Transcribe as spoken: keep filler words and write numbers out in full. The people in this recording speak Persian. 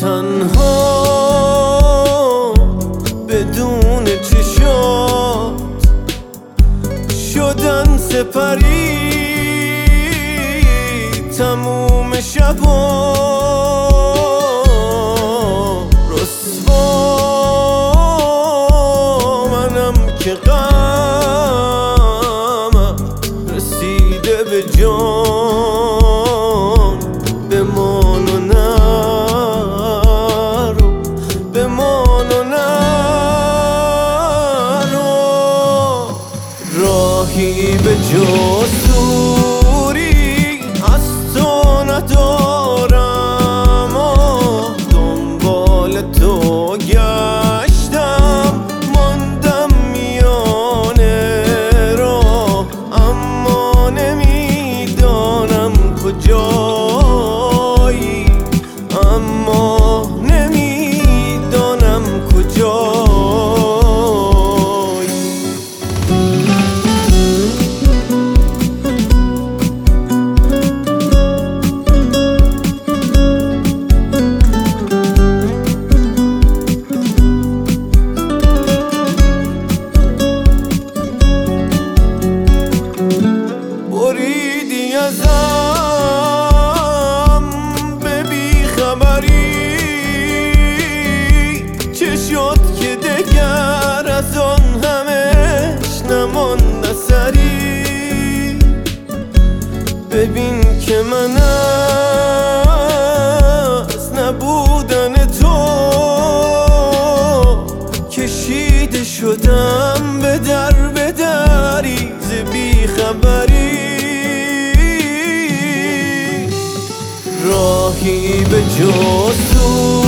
تنها بدون چشات شدن سپری تموم شبا رسوا منم که غمم رسیده به جان بمان و نرو بمان و نرو راهی به جسوری از تو ندارم دنبال تو گشتم ماندم میانه راه اما نمیدانم کجایی اما نمیدانم کجایی بریدی ازم به بیخبری چه شد که دگر از آن همش نماند اثری ببین که من از نبودن تو کشیده شدم به در به دری ز بیخبری راهی به جسوری